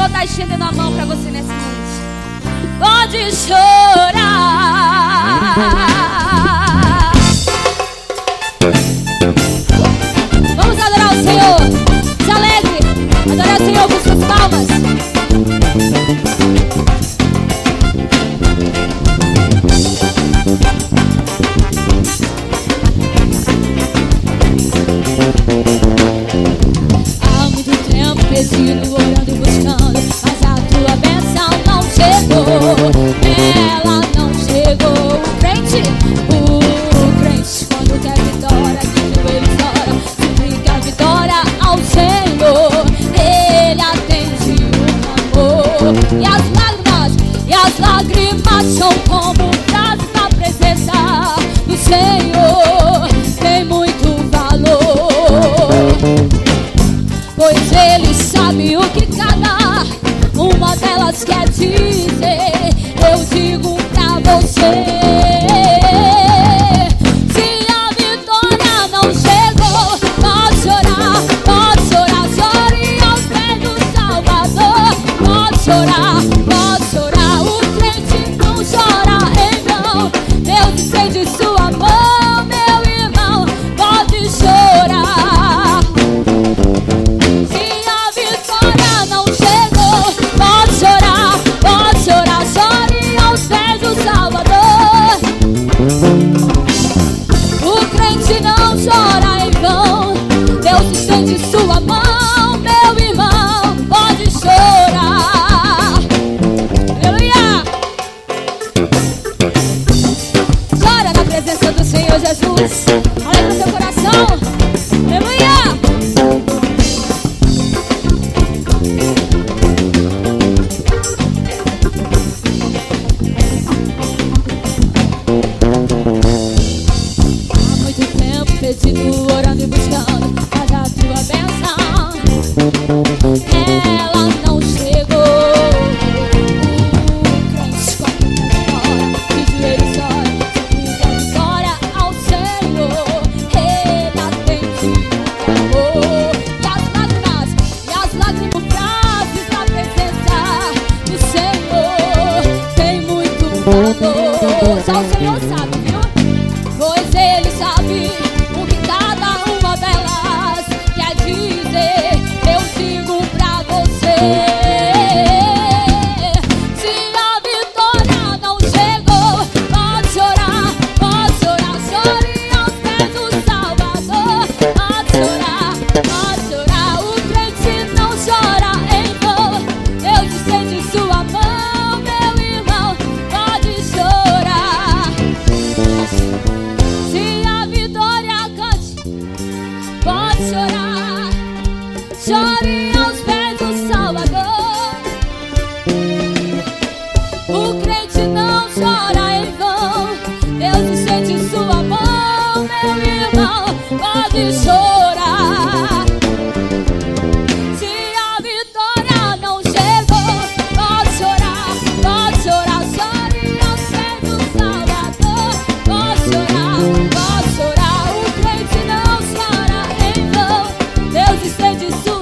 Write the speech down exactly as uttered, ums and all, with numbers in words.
Senhor está estendendo a mão para você nessa noite. Pode chorar. Vamos adorar o Senhor. Se alegre. Adorar o Senhor com suas palmas. Há muito tempo pedindo, orando e buscando, mas a tua bênção não chegou. Ela não chegou. O crente, o crente, quando quer vitória, de joelhos ora, suplica a vitória ao Senhor. Ele atende o clamor. E as lágrimas, e as lágrimas são como frases na presença do Senhor. Tem muito valor, pois Ele sabe o que cada uma delas quer dizer. Eu digo pra você, se a vitória não chegou, pode chorar, pode chorar, chore aos pés do Salvador. Pode chorar, pode chorar, o crente não chora em vão. Deus estende sua mão, meu irmão, pode chorar. Se a vitória não chegou, pode chorar, pode chorar, chore aos pés do Salvador. O crente não chora em vão. Deus estende sua mão, meu irmão, pode chorar. Aleluia! Chora na presença do Senhor Jesus. Alegra seu coração. Aleluia! Há muito tempo pedindo, orando e buscando, mas a tua bênção, ela não chegou. O crente quando ora, de joelhos ora, suplica a vitória ao Senhor. Ele atende o clamor. E as lágrimas, e as lágrimas frases na presença do Senhor tem muito valor. Só o Senhor sabe, viu? Pois Ele sabe o que cada uma delas quer dizer. Eu digo pra você, se a vitória não chegou, pode chorar, pode chorar, chore aos pés do Salvador. Pode chorar, pode chorar, o crente não chora em vão. Deus estende sua mão, meu irmão, pode chorar. Se a vitória cante, pode chorar, chore aos pés do Salvador. O crente não chora em vão. Deus estende sua mão, meu irmão, pode chorar. Se a vitória não chegou, pode chorar, pode chorar, chore aos pés do Salvador. Pode chorar, pode chorar, o crente não chora em vão. Deus estende sua